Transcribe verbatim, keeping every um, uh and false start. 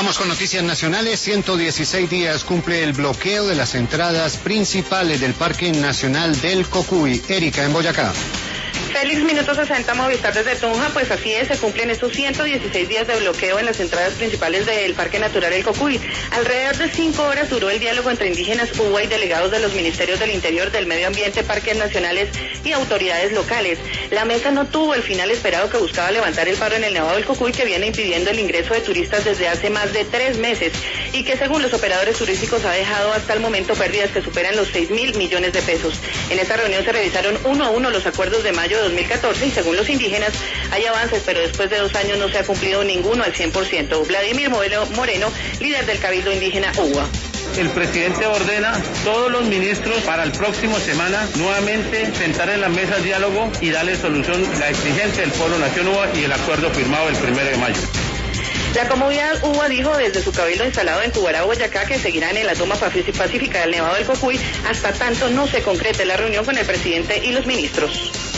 Vamos con noticias nacionales. ciento dieciséis días cumple el bloqueo de las entradas principales del Parque Nacional del Cocuy. Erika, en Boyacá. Félix, minuto sesenta, Movistar desde Tunja, pues así es, se cumplen estos ciento dieciséis días de bloqueo en las entradas principales del Parque Natural del Cocuy. Alrededor de cinco horas duró el diálogo entre indígenas uva y delegados de los Ministerios del Interior, del Medio Ambiente, Parques Nacionales y autoridades locales. La mesa no tuvo el final esperado que buscaba levantar el paro en el Nevado del Cocuy, que viene impidiendo el ingreso de turistas desde hace más de tres meses y que según los operadores turísticos ha dejado hasta el momento pérdidas que superan los seis mil millones de pesos. En esta reunión se revisaron uno a uno los acuerdos de mayo de dos mil catorce y según los indígenas hay avances, pero después de dos años no se ha cumplido ninguno al cien por ciento. Vladimir Moreno, líder del Cabildo Indígena UBA. El presidente ordena todos los ministros para el próximo semana nuevamente sentar en la mesa el diálogo y darle solución a la exigencia del pueblo nación UBA y el acuerdo firmado el primero de mayo. La comunidad UBA dijo desde su cabildo instalado en Cubará, Boyacá, que seguirán en la toma pacífica del Nevado del Cocuy hasta tanto no se concrete la reunión con el presidente y los ministros.